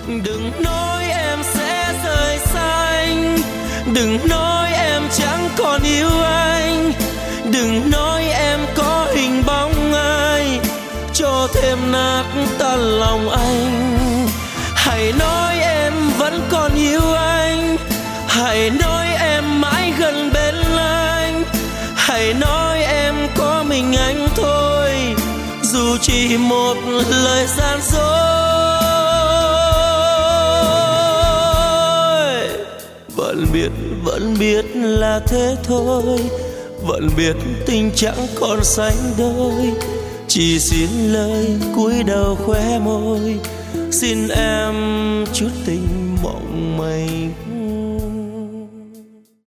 Đừng nói em sẽ rời xanh, đừng nói em chẳng còn yêu anh, đừng nói em có hình bóng ai cho thêm nát tan lòng anh. Hãy nói em vẫn còn yêu anh, hãy nói em mãi gần bên anh, hãy nói em có mình anh thôi, dù chỉ một lời gian dối. Vẫn biết là thế thôi, vẫn biết tình chẳng còn sánh đôi, chỉ xin lời cúi đầu khóe môi, xin em chút tình mộng mây.